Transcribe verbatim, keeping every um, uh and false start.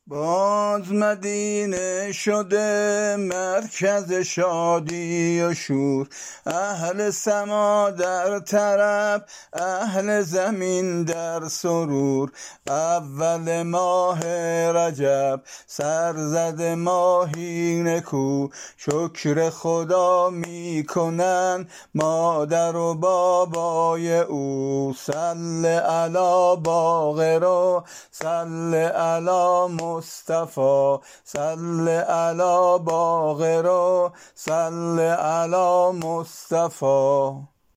باز مدینه شده مرکز شادی و شور، اهل سما در طرب، اهل زمین در سرور. اول ماه رجب سرزد ماهی نکو، شکر خدا میکنن مادر و بابای او. صل علی باقر، صل علی مصطفی، صل علی باقر، صل علی مصطفی.